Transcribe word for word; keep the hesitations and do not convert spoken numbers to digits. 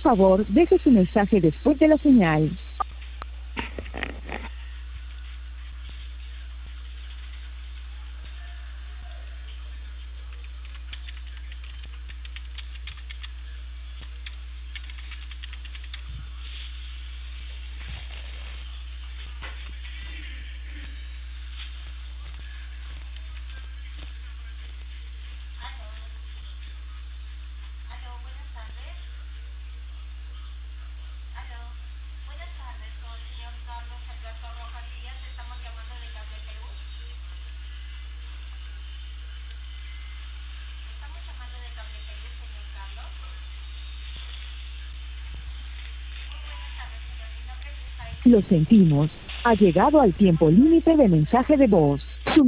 favor, deje su mensaje después de la señal. Lo sentimos. Ha llegado al tiempo límite de mensaje de voz.